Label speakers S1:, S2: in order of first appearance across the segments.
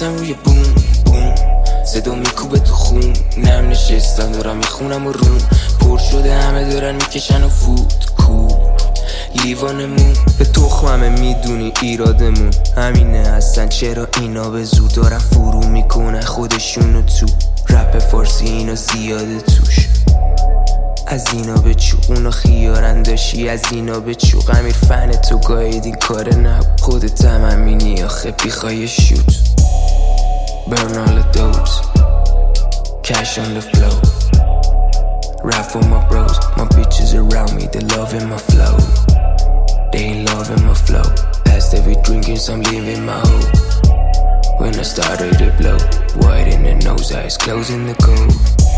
S1: می‌نویسم روی بوم بوم، صدا میکوبه تو خون. نم نشستم دارم میخونم و روم پر شده، همه دارن میکشن و فوت کور لیوانمون به تخممه. میدونی ایرادمون همینه هستن، چرا اینا به زور دارن فرو میکنن خودشونو تو رپ فارسی. اینا زیاده توش، از اینا به چوق اونا خیارن داشی، از اینا به چوق امیر فن تو گاید این کار نبود. خودت هم همینی آخه بیخوای شوت. Burn all the doors, cash on the flow. Rap for my bros, my bitches around me, they loving my flow. They ain't loving my flow. Past every drinking, some leaving my hoe. When I started to blow, white in the nose, eyes closing the code.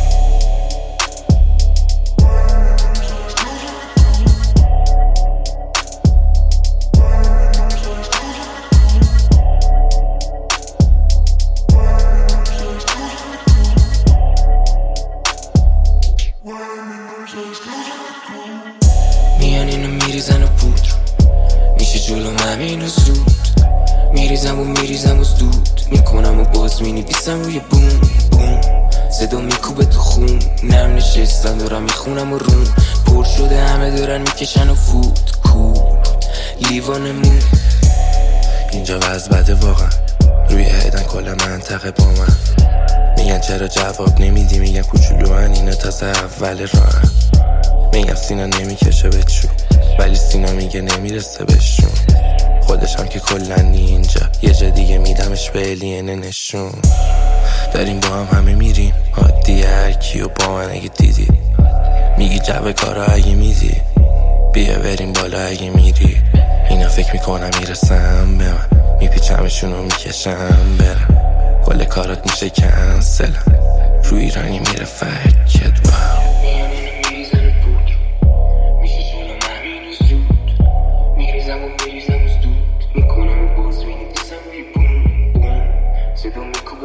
S1: میان اینو میریزن و پودر میشه جلوم همینو زود. میریزم و زود میکنم و باز مینویسم روی بوم بوم، صدا میکوبه تو خون. نم نشستم دارم میخونم و روم پر شده، همه دارن میکشن و فوت کور لیوانمون.
S2: اینجا وضع بده واقعا، روی هیدن کل منطقه با من. میگن چرا جواب نمیدی، میگن کوچولو من اینا تازه اول راهن. میگم سینا نمیکشه بچو، ولی سینا میگه نمیرسه بهشون. خودش هم که کلن اینجا، یه جا دیگه میدمش به الین نشون. داریم با هم همه میریم عادیه، هر کیو با من اگه دیدی. میگی جو کارا اگه میدی، بیا بریم بالا اگه میری. اینا فکر میکنم میرسم به من، میپیچمشون و میکشم برم. کل کارات میشه کنسلم، رو ایرانی میره فکت واو.
S1: میریزم و زود میکنم و باز مینویسم روی بوم بوم، صدا میکوبه